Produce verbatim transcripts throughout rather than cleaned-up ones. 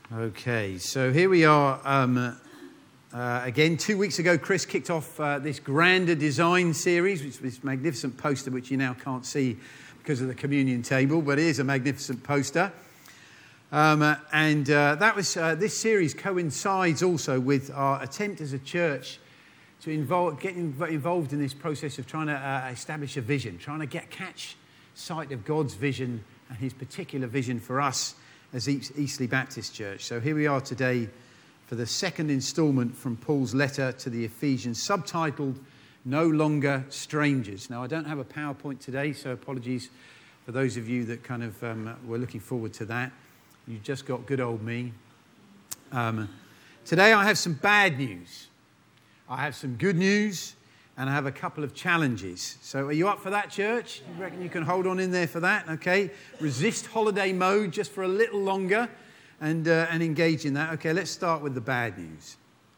Okay, so here we are um, uh, again. Two weeks ago, Chris kicked off uh, this Grander Design series, which is this magnificent poster, which you now can't see because of the communion table, but it is a magnificent poster. Um, uh, and uh, that was uh, this series coincides also with our attempt as a church to involve, get involved in this process of trying to uh, establish a vision, trying to get catch sight of God's vision and His particular vision for us as Eastleigh Baptist Church. So here we are today for the second instalment from Paul's letter to the Ephesians, subtitled No Longer Strangers. Now, I don't have a PowerPoint today, so apologies for those of you that kind of um, were looking forward to that. You just got good old me. Um, today I have some bad news. I have some good news, and I have a couple of challenges. So are you up for that, church? You reckon you can hold on in there for that? Okay. Resist holiday mode just for a little longer and, uh, and engage in that. Okay, let's start with the bad news.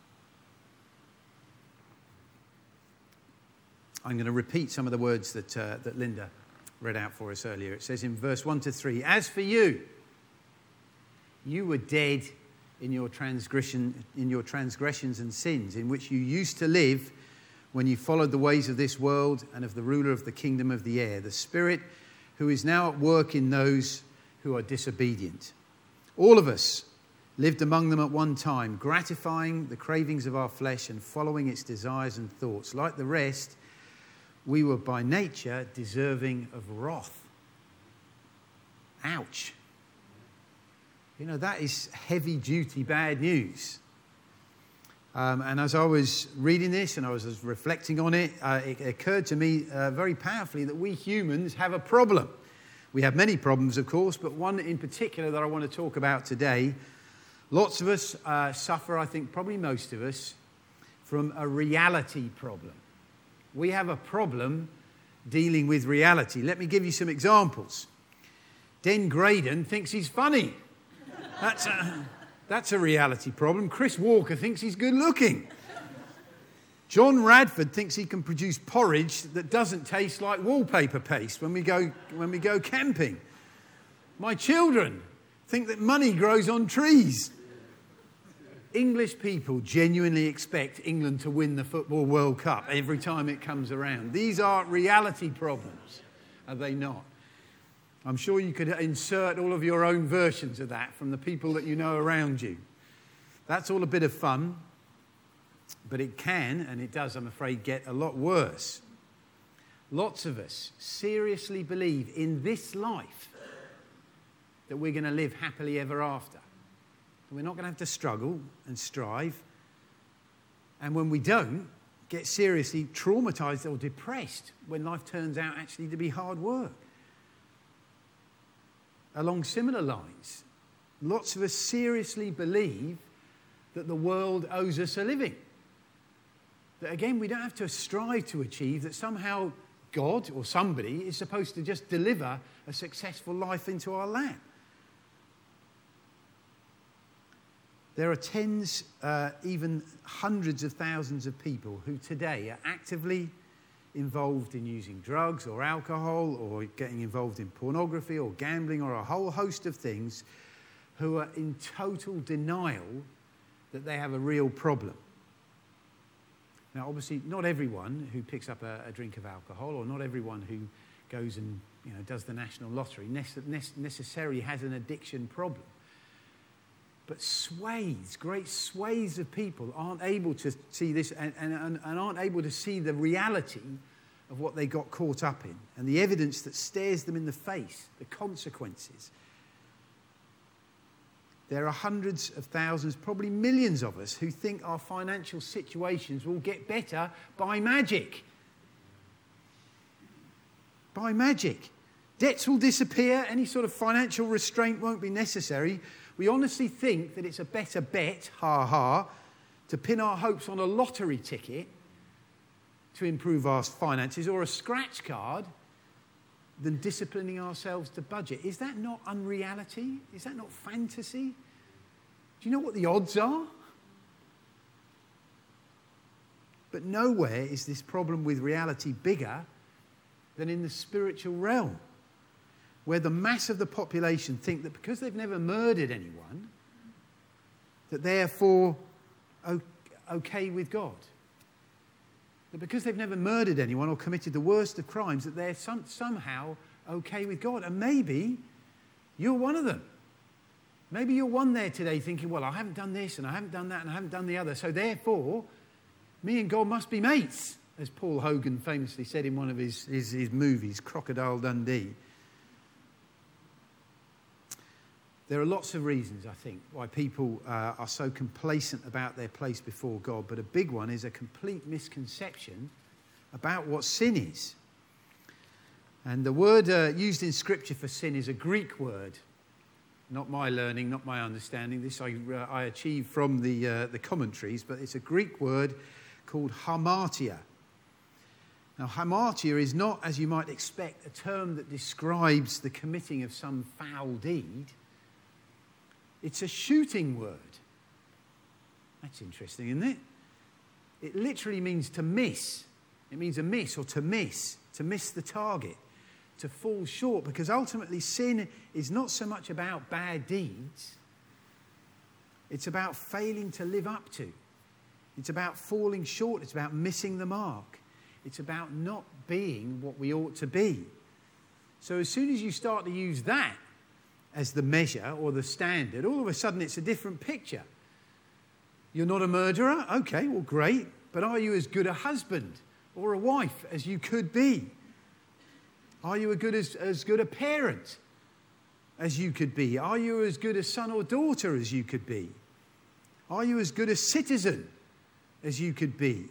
I'm going to repeat some of the words that, uh, that Linda read out for us earlier. It says in verse one to three, "As for you, you were dead in your transgression, in your transgressions and sins, in which you used to live when you followed the ways of this world and of the ruler of the kingdom of the air, the Spirit who is now at work in those who are disobedient. All of us lived among them at one time, gratifying the cravings of our flesh and following its desires and thoughts. Like the rest, we were by nature deserving of wrath." Ouch. You know, that is heavy-duty bad news. Um, and as I was reading this and I was reflecting on it, uh, it occurred to me uh, very powerfully that we humans have a problem. We have many problems, of course, but one in particular that I want to talk about today. Lots of us uh, suffer, I think probably most of us, from a reality problem. We have a problem dealing with reality. Let me give you some examples. Den Graydon thinks he's funny. That's a... That's a reality problem. Chris Walker thinks he's good looking. John Radford thinks he can produce porridge that doesn't taste like wallpaper paste when we go when we go camping. My children think that money grows on trees. English people genuinely expect England to win the Football World Cup every time it comes around. These are reality problems, are they not? I'm sure you could insert all of your own versions of that from the people that you know around you. That's all a bit of fun, but it can, and it does, I'm afraid, get a lot worse. Lots of us seriously believe in this life that we're going to live happily ever after. We're not going to have to struggle and strive. And when we don't, get seriously traumatized or depressed when life turns out actually to be hard work. Along similar lines, lots of us seriously believe that the world owes us a living. That again, we don't have to strive to achieve, that somehow God or somebody is supposed to just deliver a successful life into our lap. There are tens, uh, even hundreds of thousands of people who today are actively involved in using drugs or alcohol or getting involved in pornography or gambling or a whole host of things, who are in total denial that they have a real problem. Now, obviously, not everyone who picks up a, a drink of alcohol or not everyone who goes and you know does the national lottery nece- necessarily has an addiction problem. But swathes, great swathes of people aren't able to see this and, and, and aren't able to see the reality of what they got caught up in and the evidence that stares them in the face, the consequences. There are hundreds of thousands, probably millions of us who think our financial situations will get better by magic. By magic. Debts will disappear, any sort of financial restraint won't be necessary. We honestly think that it's a better bet, ha ha, to pin our hopes on a lottery ticket to improve our finances or a scratch card than disciplining ourselves to budget. Is that not unreality? Is that not fantasy? Do you know what the odds are? But nowhere is this problem with reality bigger than in the spiritual realm, where the mass of the population think that because they've never murdered anyone, that therefore okay with God. That because they've never murdered anyone or committed the worst of crimes, that they're some, somehow okay with God. And maybe you're one of them. Maybe you're one there today thinking, well, I haven't done this and I haven't done that and I haven't done the other. So therefore, me and God must be mates, as Paul Hogan famously said in one of his, his, his movies, Crocodile Dundee. There are lots of reasons, I think, why people uh, are so complacent about their place before God. But a big one is a complete misconception about what sin is. And the word uh, used in Scripture for sin is a Greek word. Not my learning, not my understanding. This I, uh, I achieved from the, uh, the commentaries, but it's a Greek word called hamartia. Now, hamartia is not, as you might expect, a term that describes the committing of some foul deed. It's a shooting word. That's interesting, isn't it? It literally means to miss. It means a miss or to miss, to miss the target, to fall short, because ultimately sin is not so much about bad deeds. It's about failing to live up to. It's about falling short. It's about missing the mark. It's about not being what we ought to be. So as soon as you start to use that as the measure or the standard, all of a sudden it's a different picture. You're not a murderer? Okay, well, great. But are you as good a husband or a wife as you could be? Are you a good as, as good a parent as you could be? Are you as good a son or daughter as you could be? Are you as good a citizen as you could be?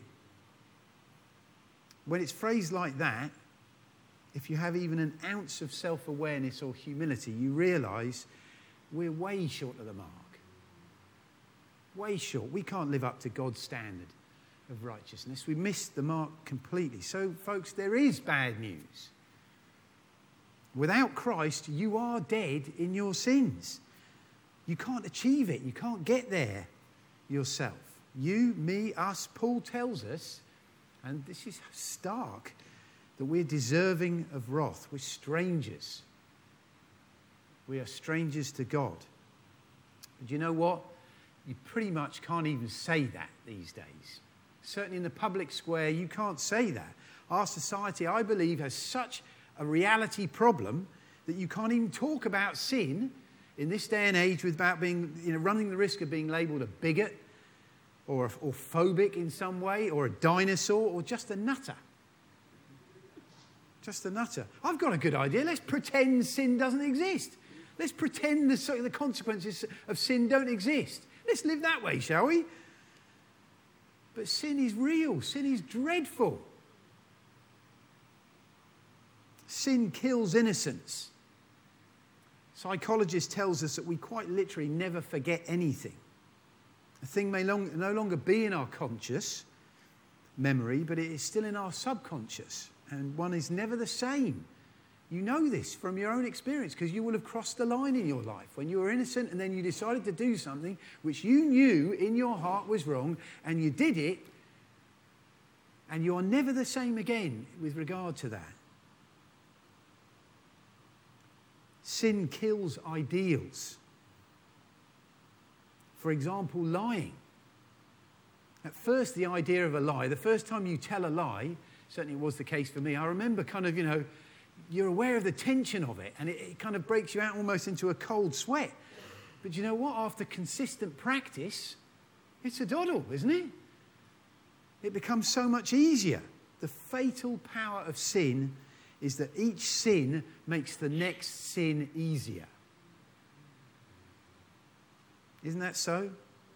When it's phrased like that, if you have even an ounce of self-awareness or humility, you realise we're way short of the mark. Way short. We can't live up to God's standard of righteousness. We missed the mark completely. So, folks, there is bad news. Without Christ, you are dead in your sins. You can't achieve it. You can't get there yourself. You, me, us. Paul tells us, and this is stark, that we're deserving of wrath. We're strangers. We are strangers to God. But you know what? You pretty much can't even say that these days. Certainly in the public square, you can't say that. Our society, I believe, has such a reality problem that you can't even talk about sin in this day and age without being, you know, running the risk of being labelled a bigot or, a, or phobic in some way, or a dinosaur, or just a nutter. Just a nutter. I've got a good idea. Let's pretend sin doesn't exist. Let's pretend the, the consequences of sin don't exist. Let's live that way, shall we? But sin is real. Sin is dreadful. Sin kills innocence. Psychologist tells us that we quite literally never forget anything. A thing may long, no longer be in our conscious memory, but it is still in our subconscious. And one is never the same. You know this from your own experience, because you will have crossed the line in your life when you were innocent and then you decided to do something which you knew in your heart was wrong, and you did it, and you are never the same again with regard to that. Sin kills ideals. For example, lying. At first, the idea of a lie, the first time you tell a lie, certainly it was the case for me, I remember kind of, you know, you're aware of the tension of it, and it, it kind of breaks you out almost into a cold sweat. But you know what? After consistent practice, it's a doddle, isn't it? It becomes so much easier. The fatal power of sin is that each sin makes the next sin easier. Isn't that so?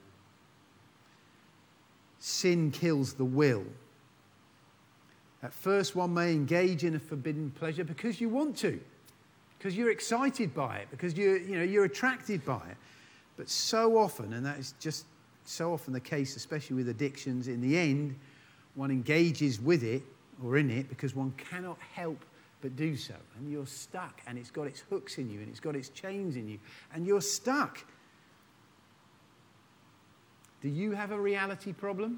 Sin kills the will. At first, one may engage in a forbidden pleasure because you want to, because you're excited by it, because you're, you know, you're attracted by it. But so often, and that is just so often the case, especially with addictions, in the end, one engages with it or in it because one cannot help but do so. And you're stuck, and it's got its hooks in you, and it's got its chains in you, and you're stuck. Do you have a reality problem?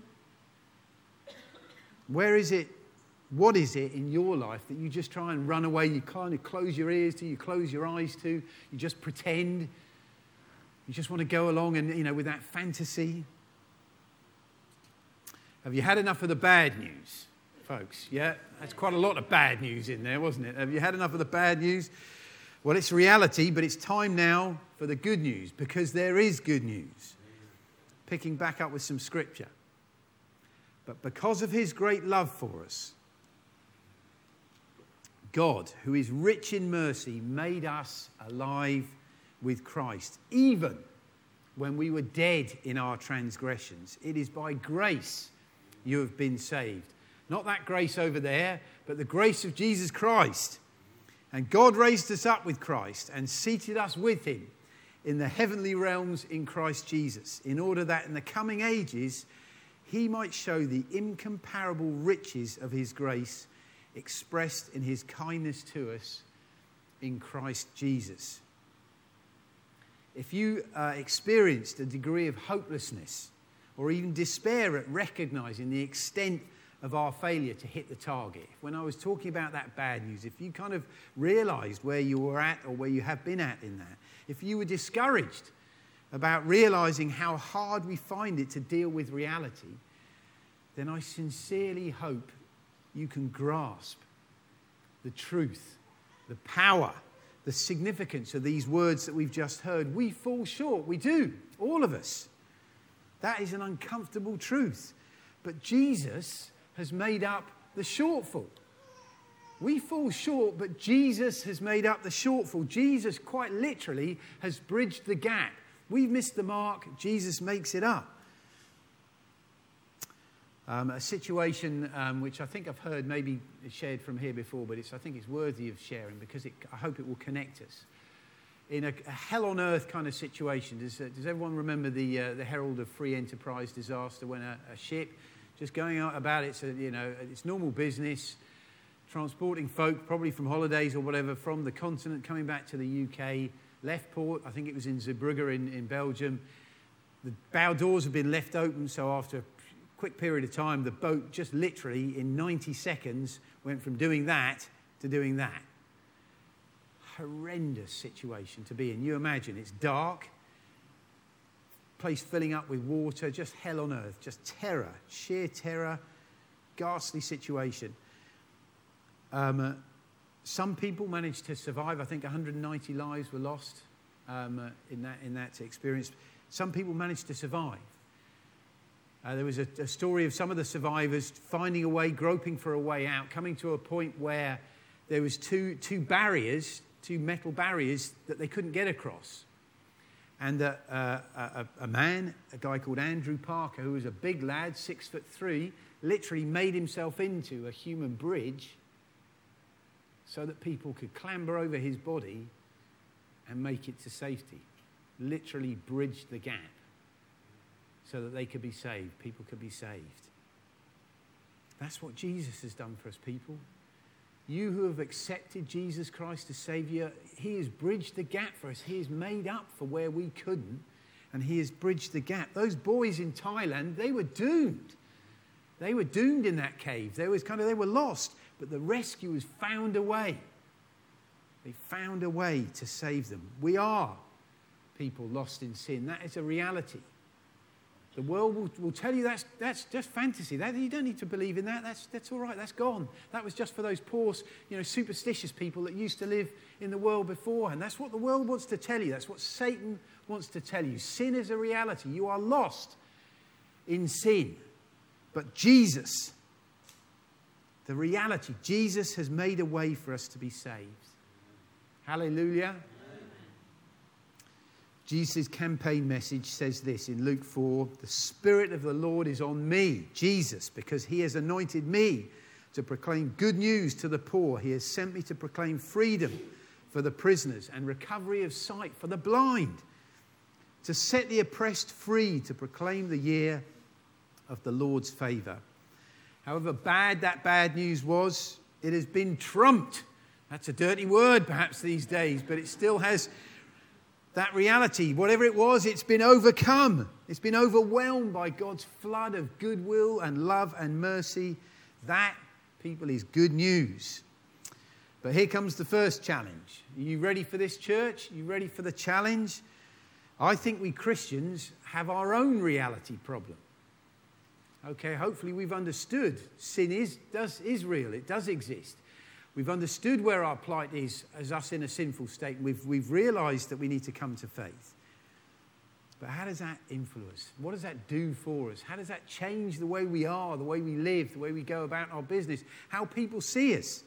Where is it? What is it in your life that you just try and run away? You kind of close your ears to, you close your eyes to, you just pretend. You just want to go along and, you know, with that fantasy. Have you had enough of the bad news, folks? Yeah, that's quite a lot of bad news in there, wasn't it? Have you had enough of the bad news? Well, it's reality, but it's time now for the good news, because there is good news. Picking back up with some scripture. But because of his great love for us, God, who is rich in mercy, made us alive with Christ, even when we were dead in our transgressions. It is by grace you have been saved. Not that grace over there, but the grace of Jesus Christ. And God raised us up with Christ and seated us with him in the heavenly realms in Christ Jesus, in order that in the coming ages he might show the incomparable riches of his grace expressed in his kindness to us in Christ Jesus. If you uh, experienced a degree of hopelessness or even despair at recognizing the extent of our failure to hit the target, when I was talking about that bad news, if you kind of realized where you were at or where you have been at in that, if you were discouraged about realizing how hard we find it to deal with reality, then I sincerely hope you can grasp the truth, the power, the significance of these words that we've just heard. We fall short. We do. All of us. That is an uncomfortable truth. But Jesus has made up the shortfall. We fall short, but Jesus has made up the shortfall. Jesus quite literally has bridged the gap. We've missed the mark. Jesus makes it up. Um, a situation um, which I think I've heard maybe shared from here before, but it's, I think it's worthy of sharing because it, I hope it will connect us. In a, a hell on earth kind of situation, does, uh, does everyone remember the uh, the Herald of Free Enterprise disaster when a, a ship just going out about its, uh, you know, its normal business, transporting folk probably from holidays or whatever from the continent coming back to the U K, left port, I think it was in Zeebrugge in, in Belgium. The bow doors have been left open, so after a quick period of time, the boat just literally in ninety seconds went from doing that to doing that. Horrendous situation to be in. You imagine, it's dark, place filling up with water, just hell on earth, just terror, sheer terror, ghastly situation. Um, uh, some people managed to survive. I think one hundred ninety lives were lost um, uh, in that in that experience. Some people managed to survive. Uh, there was a, a story of some of the survivors finding a way, groping for a way out, coming to a point where there was two two barriers, two metal barriers that they couldn't get across. And uh, uh, a, a man, a guy called Andrew Parker, who was a big lad, six foot three, literally made himself into a human bridge so that people could clamber over his body and make it to safety. Literally bridged the gap so that they could be saved, people could be saved. That's what Jesus has done for us, people. You who have accepted Jesus Christ as Saviour, he has bridged the gap for us. He has made up for where we couldn't, and he has bridged the gap. Those boys in Thailand, they were doomed. They were doomed in that cave. They was kind of they were lost, but the rescuers found a way. They found a way to save them. We are people lost in sin. That is a reality. The world will, will tell you that's that's just fantasy. That, you don't need to believe in that. That's that's all right. That's gone. That was just for those poor, you know, superstitious people that used to live in the world beforehand. That's what the world wants to tell you. That's what Satan wants to tell you. Sin is a reality. You are lost in sin. But Jesus, the reality, Jesus has made a way for us to be saved. Hallelujah. Jesus' campaign message says this in Luke four, the Spirit of the Lord is on me, Jesus, because he has anointed me to proclaim good news to the poor. He has sent me to proclaim freedom for the prisoners and recovery of sight for the blind, to set the oppressed free, to proclaim the year of the Lord's favour. However bad that bad news was, it has been trumped. That's a dirty word perhaps these days, but it still has that reality. Whatever it was, it's been overcome. It's been overwhelmed by God's flood of goodwill and love and mercy. That, people, is good news. But here comes the first challenge. Are you ready for this, church? Are you ready for the challenge? I think we Christians have our own reality problem. Okay, hopefully we've understood sin is, does, is real, it does exist. We've understood where our plight is as us in a sinful state. We've, we've realised that we need to come to faith. But how does that influence? What does that do for us? How does that change the way we are, the way we live, the way we go about our business, how people see us?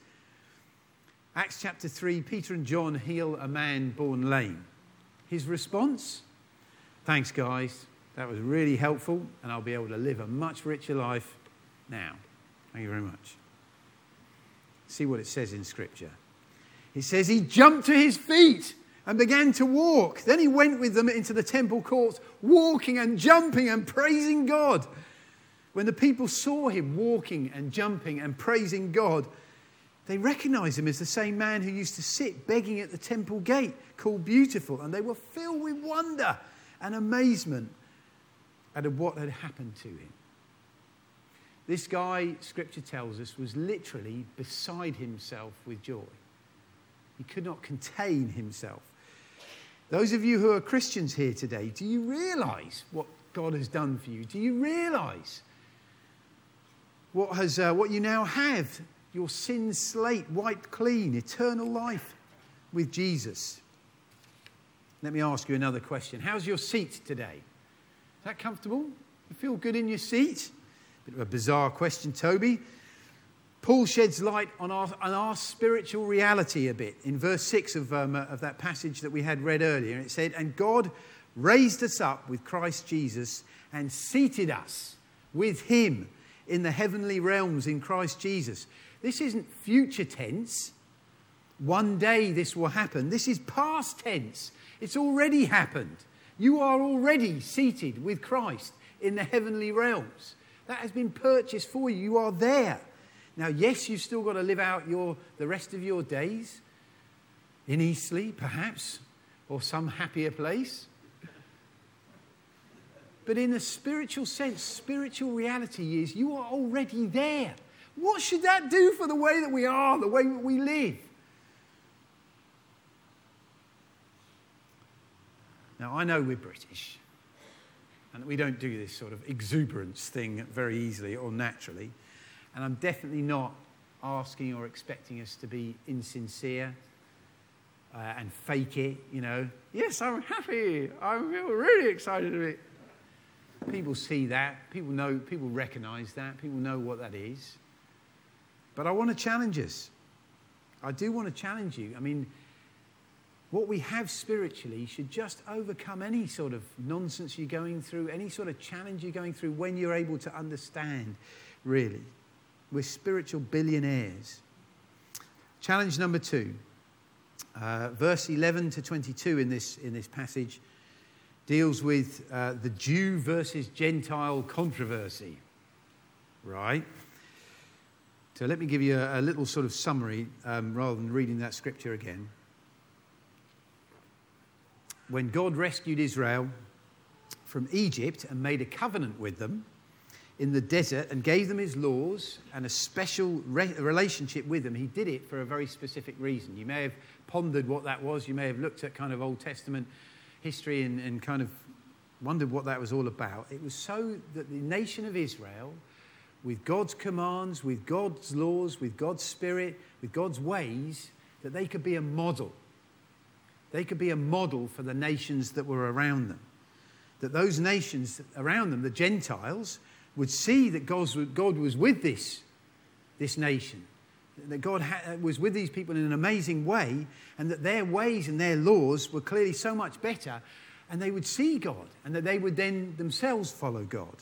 Acts chapter three, Peter and John heal a man born lame. His response? Thanks, guys. That was really helpful, and I'll be able to live a much richer life now. Thank you very much. See what it says in Scripture. It says he jumped to his feet and began to walk. Then he went with them into the temple courts, walking and jumping and praising God. When the people saw him walking and jumping and praising God, they recognized him as the same man who used to sit begging at the temple gate, called Beautiful. And they were filled with wonder and amazement at what had happened to him. This guy, Scripture tells us, was literally beside himself with joy. He could not contain himself. Those of you who are Christians here today, do you realise what God has done for you? Do you realise what has uh, what you now have? Your sin slate wiped clean, eternal life with Jesus. Let me ask you another question. How's your seat today? Is that comfortable? You feel good in your seat? Bit of a bizarre question, Toby. Paul sheds light on our, on our spiritual reality a bit in verse six of, um, of that passage that we had read earlier. It said, and God raised us up with Christ Jesus and seated us with him in the heavenly realms in Christ Jesus. This isn't future tense. One day this will happen. This is past tense. It's already happened. You are already seated with Christ in the heavenly realms. That has been purchased for you. You are there. Now, yes, you've still got to live out your the rest of your days in Eastleigh, perhaps, or some happier place. But in a spiritual sense, spiritual reality is you are already there. What should that do for the way that we are, the way that we live? Now, I know we're British, and we don't do this sort of exuberance thing very easily or naturally. And I'm definitely not asking or expecting us to be insincere uh, and fake it, you know. Yes, I'm happy. I feel really excited about it. People see that. People know, people recognise that. People know what that is. But I want to challenge us. I do want to challenge you. I mean, what we have spiritually should just overcome any sort of nonsense you're going through, any sort of challenge you're going through when you're able to understand, really. We're spiritual billionaires. Challenge number two, uh, verse eleven to twenty-two in this, in this passage deals with uh, the Jew versus Gentile controversy, right? So let me give you a, a little sort of summary um, rather than reading that scripture again. When God rescued Israel from Egypt and made a covenant with them in the desert and gave them his laws and a special re- relationship with them, he did it for a very specific reason. You may have pondered what that was. You may have looked at kind of Old Testament history and, and kind of wondered what that was all about. It was so that the nation of Israel, with God's commands, with God's laws, with God's spirit, with God's ways, that they could be a model. They could be a model for the nations that were around them. That those nations around them, the Gentiles, would see that God was with this, this nation. That God was with these people in an amazing way, and that their ways and their laws were clearly so much better, and they would see God, and that they would then themselves follow God.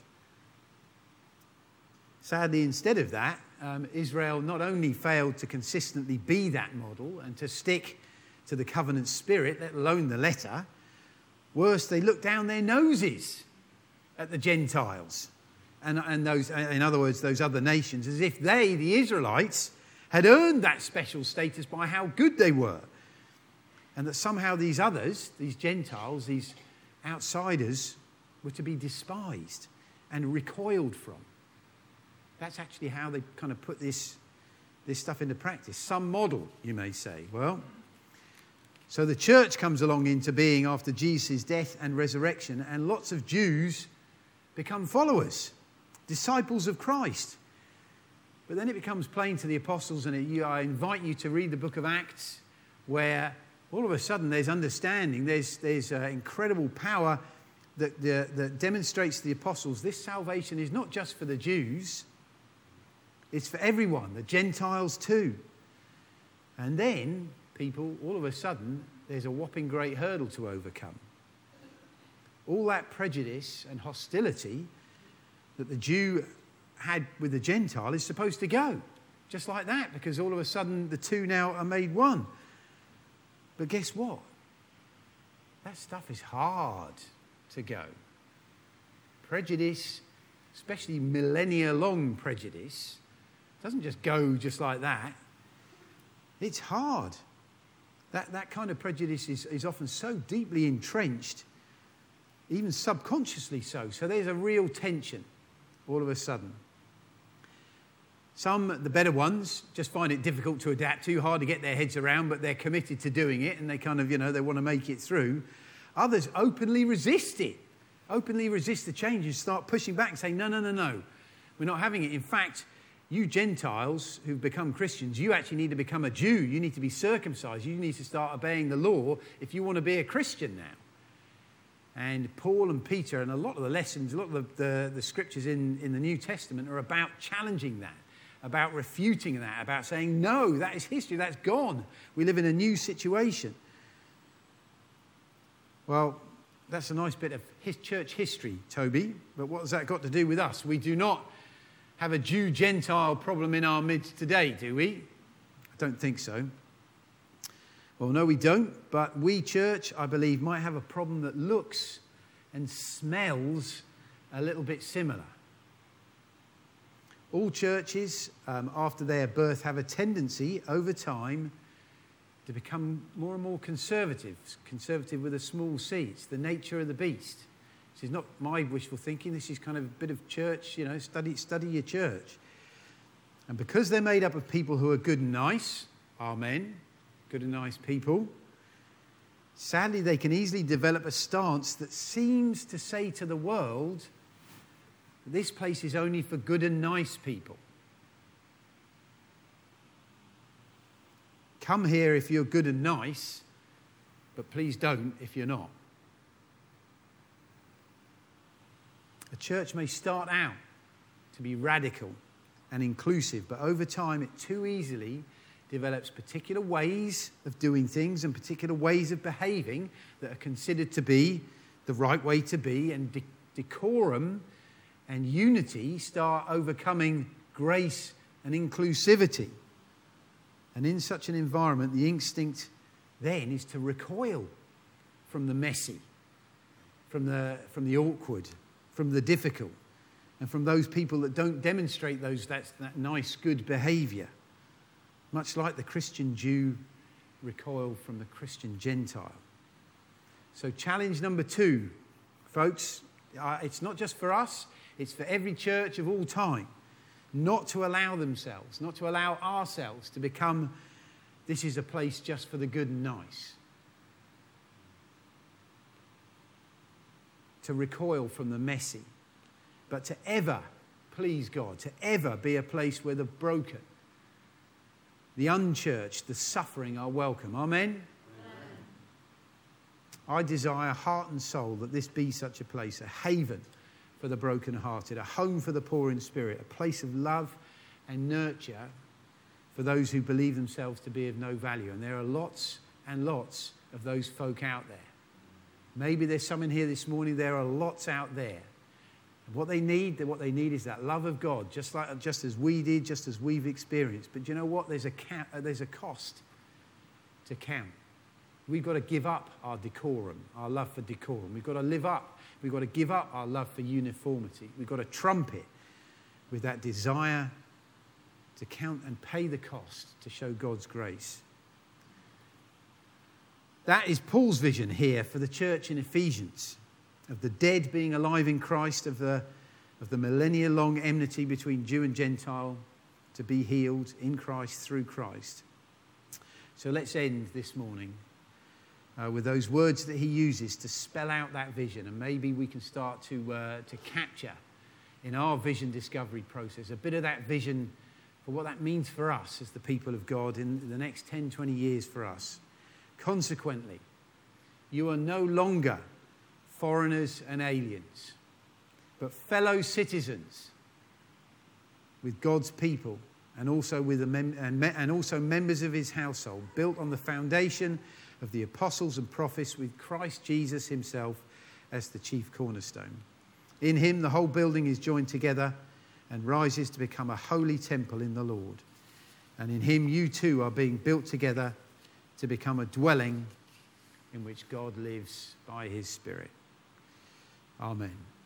Sadly, instead of that, um, Israel not only failed to consistently be that model and to stick to the covenant spirit, let alone the letter, worse, they looked down their noses at the Gentiles. And, and those, in other words, those other nations, as if they, the Israelites, had earned that special status by how good they were. And that somehow these others, these Gentiles, these outsiders, were to be despised and recoiled from. That's actually how they kind of put this, this stuff into practice. Some model, you may say. Well, So the church comes along into being after Jesus' death and resurrection, and lots of Jews become followers, disciples of Christ. But then it becomes plain to the apostles, and it, you, I invite you to read the book of Acts, where all of a sudden there's understanding, there's, there's uh, incredible power that, that, that demonstrates to the apostles this salvation is not just for the Jews, it's for everyone, the Gentiles too. And then people, all of a sudden, there's a whopping great hurdle to overcome. All that prejudice and hostility that the Jew had with the Gentile is supposed to go. Just like that, because all of a sudden the two now are made one. But guess what? That stuff is hard to go. Prejudice, especially millennia-long prejudice, doesn't just go just like that. It's hard. That, that kind of prejudice is, is often so deeply entrenched, even subconsciously so. So there's a real tension all of a sudden. Some, the better ones, just find it difficult to adapt to, hard to get their heads around, but they're committed to doing it and they kind of, you know, they want to make it through. Others openly resist it, openly resist the changes, start pushing back and saying, no, no, no, no, we're not having it. In fact, you Gentiles who've become Christians, you actually need to become a Jew. You need to be circumcised. You need to start obeying the law if you want to be a Christian now. And Paul and Peter and a lot of the lessons, a lot of the, the, the scriptures in, in the New Testament are about challenging that, about refuting that, about saying, no, that is history, that's gone. We live in a new situation. Well, that's a nice bit of his church history, Toby, but what has that got to do with us? We do not have a Jew-Gentile problem in our midst today, do we? I don't think so. Well, no, we don't, but we, church, I believe, might have a problem that looks and smells a little bit similar. All churches, um, after their birth, have a tendency over time to become more and more conservative, conservative with a small c. It's the nature of the beast. This is not my wishful thinking. This is kind of a bit of church, you know, study, study your church. And because they're made up of people who are good and nice, amen, good and nice people, sadly they can easily develop a stance that seems to say to the world, this place is only for good and nice people. Come here if you're good and nice, but please don't if you're not. A church may start out to be radical and inclusive, but over time it too easily develops particular ways of doing things and particular ways of behaving that are considered to be the right way to be, and de- decorum and unity start overcoming grace and inclusivity. And in such an environment, the instinct then is to recoil from the messy, from the, from the awkward, from the difficult, and from those people that don't demonstrate those that, that nice, good behaviour. Much like the Christian Jew recoiled from the Christian Gentile. So challenge number two, folks, uh, it's not just for us, it's for every church of all time, not to allow themselves, not to allow ourselves to become, this is a place just for the good and nice. To recoil from the messy, but to ever please God, to ever be a place where the broken, the unchurched, the suffering are welcome. Amen? Amen? I desire heart and soul that this be such a place, a haven for the brokenhearted, a home for the poor in spirit, a place of love and nurture for those who believe themselves to be of no value. And there are lots and lots of those folk out there. Maybe there's some in here this morning, there are lots out there. And what they need, what they need is that love of God, just like just as we did, just as we've experienced. But you know what? There's a ca- there's a cost to count. We've got to give up our decorum, our love for decorum. We've got to live up. We've got to give up our love for uniformity. We've got to trump it with that desire to count and pay the cost to show God's grace. That is Paul's vision here for the church in Ephesians, of the dead being alive in Christ, of the, of the millennia-long enmity between Jew and Gentile to be healed in Christ, through Christ. So let's end this morning uh, with those words that he uses to spell out that vision. And maybe we can start to, uh, to capture in our vision discovery process a bit of that vision for what that means for us as the people of God in the next ten, twenty years for us. Consequently, you are no longer foreigners and aliens, but fellow citizens with God's people, and also with the mem- and, me- and also members of his household, built on the foundation of the apostles and prophets, with Christ Jesus himself as the chief cornerstone. In him the whole building is joined together and rises to become a holy temple in the Lord. And in him you too are being built together to become a dwelling in which God lives by his Spirit. Amen.